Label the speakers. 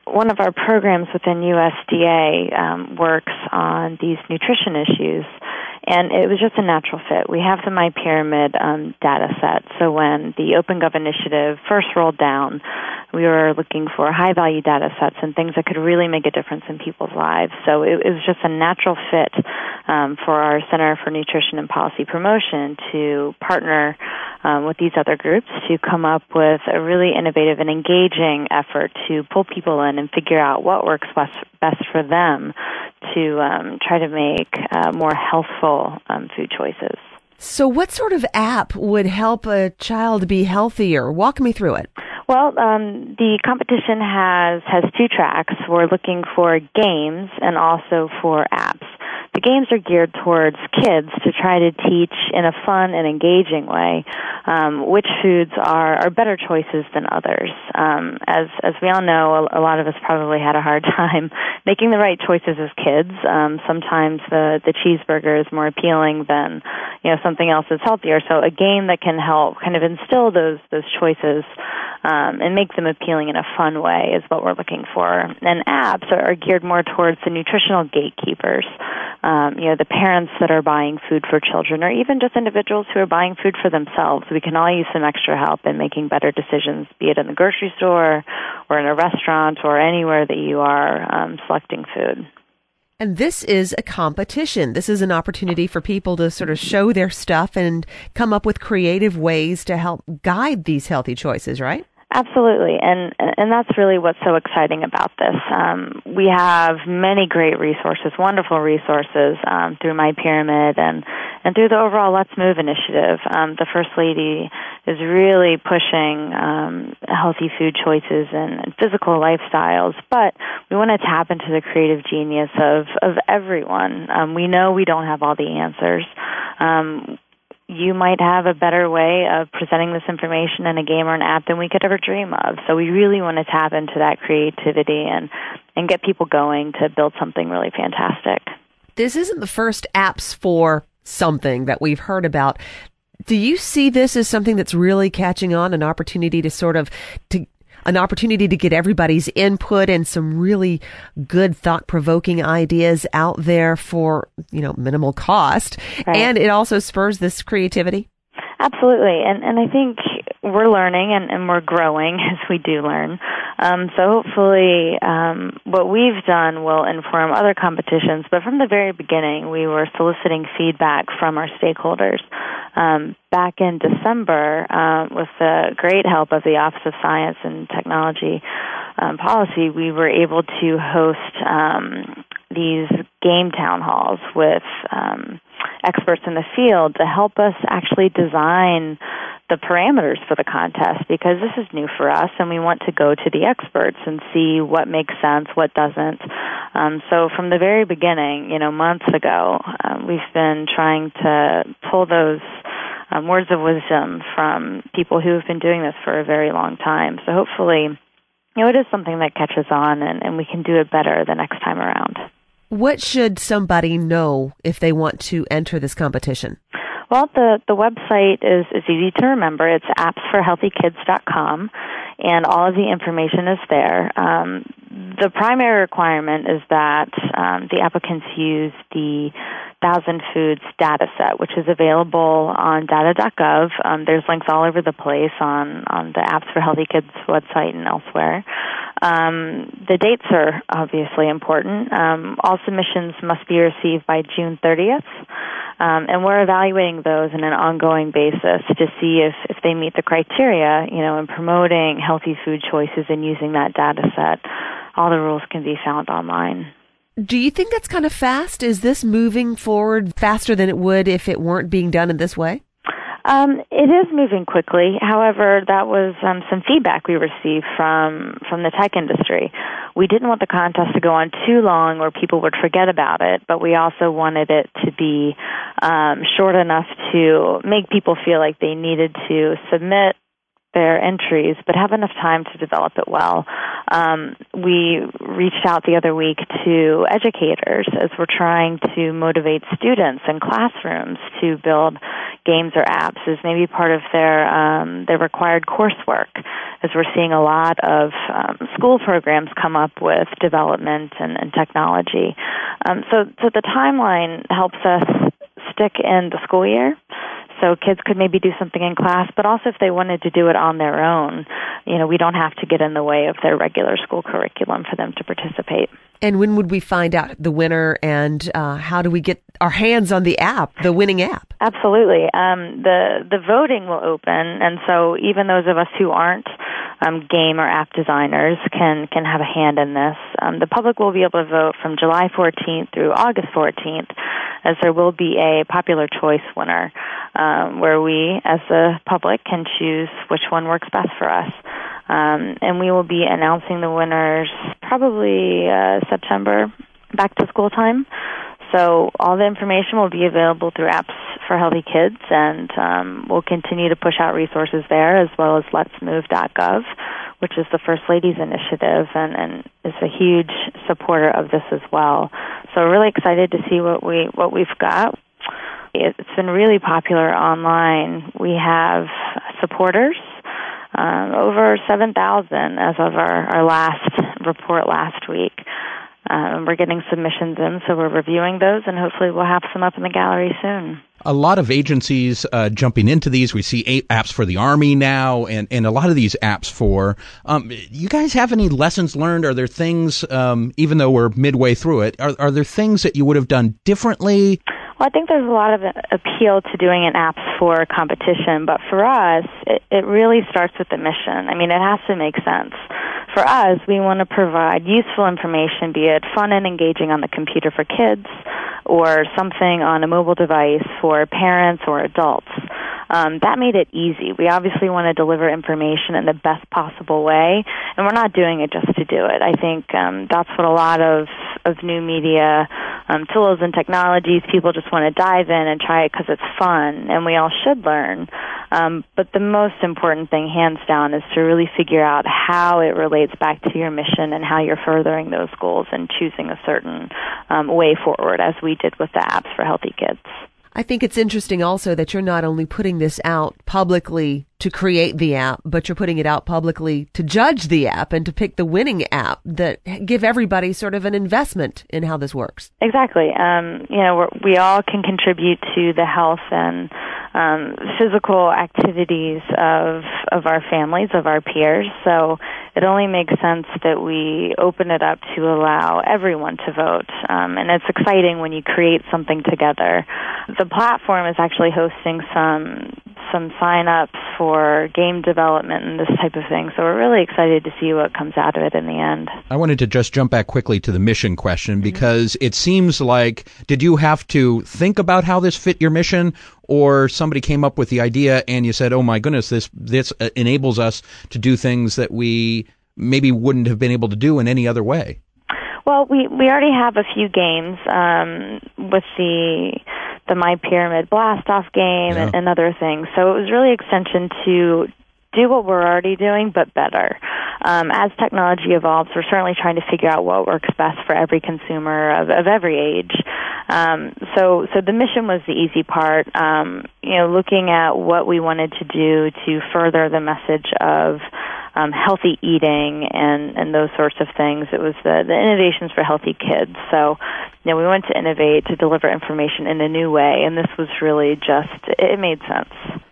Speaker 1: one of our programs within USDA works on these nutrition issues, and it was just a natural fit. We have the MyPyramid data set, so when the OpenGov initiative first rolled down, we were looking for high-value data sets and things that could really make a difference in people's lives. So it was just a natural fit for our Center for Nutrition and Policy Promotion to partner with these other groups to come up with a really innovative and engaging effort to pull people in and figure out what works best for them to try to make more healthful food choices.
Speaker 2: So what sort of app would help a child be healthier? Walk me through it.
Speaker 1: Well, the competition has two tracks. We're looking for games and also for apps. The games are geared towards kids to try to teach in a fun and engaging way which foods are better choices than others. As we all know, a lot of us probably had a hard time making the right choices as kids. Sometimes the cheeseburger is more appealing than something else that's healthier. So a game that can help kind of instill those choices and make them appealing in a fun way is what we're looking for. And apps are geared more towards the nutritional gatekeepers. The parents that are buying food for children, or even just individuals who are buying food for themselves. We can all use some extra help in making better decisions, be it in the grocery store or in a restaurant or anywhere that you are selecting food.
Speaker 2: And this is a competition. This is an opportunity for people to sort of show their stuff and come up with creative ways to help guide these healthy choices, right?
Speaker 1: Absolutely, and that's really what's so exciting about this. We have many great resources, wonderful resources through MyPyramid and through the overall Let's Move initiative. The First Lady is really pushing healthy food choices and physical lifestyles, but we want to tap into the creative genius of everyone. We know we don't have all the answers. You might have a better way of presenting this information in a game or an app than we could ever dream of. So we really want to tap into that creativity and get people going to build something really fantastic.
Speaker 2: This isn't the first apps for something that we've heard about. Do you see this as something that's really catching on, an opportunity to get everybody's input and some really good thought-provoking ideas out there for, minimal cost. Right. And it also spurs this creativity?
Speaker 1: Absolutely. And I think we're learning and we're growing as we do learn. So hopefully what we've done will inform other competitions. But from the very beginning, we were soliciting feedback from our stakeholders. Back in December, with the great help of the Office of Science and Technology Policy, we were able to host these game town halls with experts in the field to help us actually design the parameters for the contest, because this is new for us and we want to go to the experts and see what makes sense, what doesn't. So from the very beginning, months ago, we've been trying to pull those words of wisdom from people who have been doing this for a very long time. So hopefully, it is something that catches on and we can do it better the next time around.
Speaker 2: What should somebody know if they want to enter this competition?
Speaker 1: Well, the website is easy to remember. It's appsforhealthykids.com, and all of the information is there. The primary requirement is that the applicants use the 1,000 Foods data set, which is available on data.gov. There's links all over the place on the Apps for Healthy Kids website and elsewhere. The dates are obviously important. All submissions must be received by June 30th. And we're evaluating those on an ongoing basis to see if they meet the criteria, in promoting healthy food choices and using that data set. All the rules can be found online.
Speaker 2: Do you think that's kind of fast? Is this moving forward faster than it would if it weren't being done in this way?
Speaker 1: It is moving quickly. However, that was some feedback we received from the tech industry. We didn't want the contest to go on too long where people would forget about it, but we also wanted it to be short enough to make people feel like they needed to submit their entries, but have enough time to develop it well. We reached out the other week to educators as we're trying to motivate students in classrooms to build games or apps as maybe part of their required coursework, as we're seeing a lot of school programs come up with development and technology. So the timeline helps us stick in the school year. So kids could maybe do something in class, but also if they wanted to do it on their own, we don't have to get in the way of their regular school curriculum for them to participate.
Speaker 2: And when would we find out the winner, and how do we get our hands on the app, the winning app?
Speaker 1: Absolutely. The voting will open, and so even those of us who aren't game or app designers can have a hand in this. The public will be able to vote from July 14th through August 14th, as there will be a popular choice winner where we, as the public, can choose which one works best for us. And we will be announcing the winners probably September, back to school time. So all the information will be available through Apps for Healthy Kids, and we'll continue to push out resources there, as well as letsmove.gov, which is the First Lady's initiative and is a huge supporter of this as well. So we're really excited to see what we've got. It's been really popular online. We have supporters, over 7,000 as of our last report last week. We're getting submissions in, so we're reviewing those, and hopefully we'll have some up in the gallery soon.
Speaker 3: A lot of agencies jumping into these. We see apps for the Army now, and a lot of these apps for. You guys have any lessons learned? Are there things, even though we're midway through it, are there things that you would have done differently?
Speaker 1: Well, I think there's a lot of appeal to doing an apps for competition, but for us, it really starts with the mission. I mean, it has to make sense. For us, we want to provide useful information, be it fun and engaging on the computer for kids, or something on a mobile device for parents or adults. That made it easy. We obviously want to deliver information in the best possible way, and we're not doing it just to do it. I think that's what a lot of new media tools and technologies, people just want to dive in and try it because it's fun, and we all should learn. But the most important thing, hands down, is to really figure out how it relates back to your mission and how you're furthering those goals and choosing a certain way forward, as we did with the Apps for Healthy Kids.
Speaker 2: I think it's interesting also that you're not only putting this out publicly to create the app, but you're putting it out publicly to judge the app and to pick the winning app that give everybody sort of an investment in how this works.
Speaker 1: Exactly. We all can contribute to the health and physical activities of our families, of our peers. So it only makes sense that we open it up to allow everyone to vote. And it's exciting when you create something together. The platform is actually hosting some sign-ups for game development and this type of thing. So we're really excited to see what comes out of it in the end.
Speaker 3: I wanted to just jump back quickly to the mission question, because it seems like, did you have to think about how this fit your mission, or somebody came up with the idea and you said, oh my goodness, this enables us to do things that we maybe wouldn't have been able to do in any other way?
Speaker 1: Well, we already have a few games with the My Pyramid Blast-Off game and other things. So it was really extension to do what we're already doing, but better. As technology evolves, we're certainly trying to figure out what works best for every consumer of every age. So the mission was the easy part. Looking at what we wanted to do to further the message of healthy eating and those sorts of things. It was the innovations for healthy kids. So, we went to innovate, to deliver information in a new way, and this was really just, it made sense.